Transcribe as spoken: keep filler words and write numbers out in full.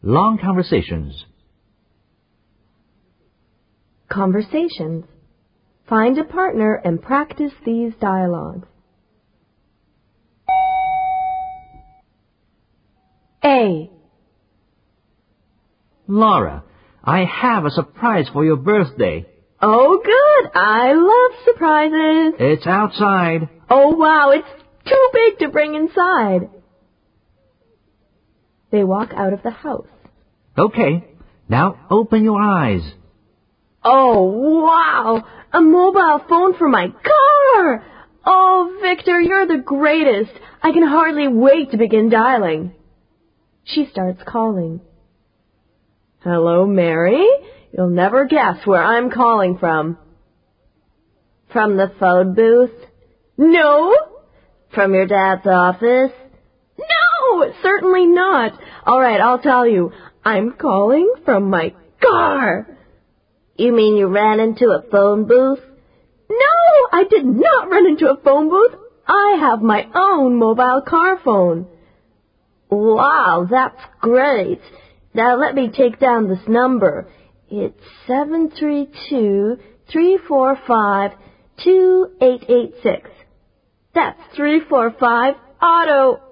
long conversations. Conversations. Find a partner and practice these dialogues. A. Laura, I have a surprise for your birthday. Oh, good. I love surprises. It's outside. Oh, wow. It's too big to bring inside. They walk out of the house. Okay, now open your eyes. Oh, wow. A mobile phone for my car. Oh, Victor, you're the greatest. I can hardly wait to begin dialing. She starts calling. Hello, Mary. You'll never guess where I'm calling from. From the phone booth? No. From your dad's office? No, certainly not. All right, I'll tell you. I'm calling from my car. You mean you ran into a phone booth? No, I did not run into a phone booth. I have my own mobile car phone. Wow, that's great. Now let me take down this number. It's seven three two, three four five, two eight eight six. That's three four five Auto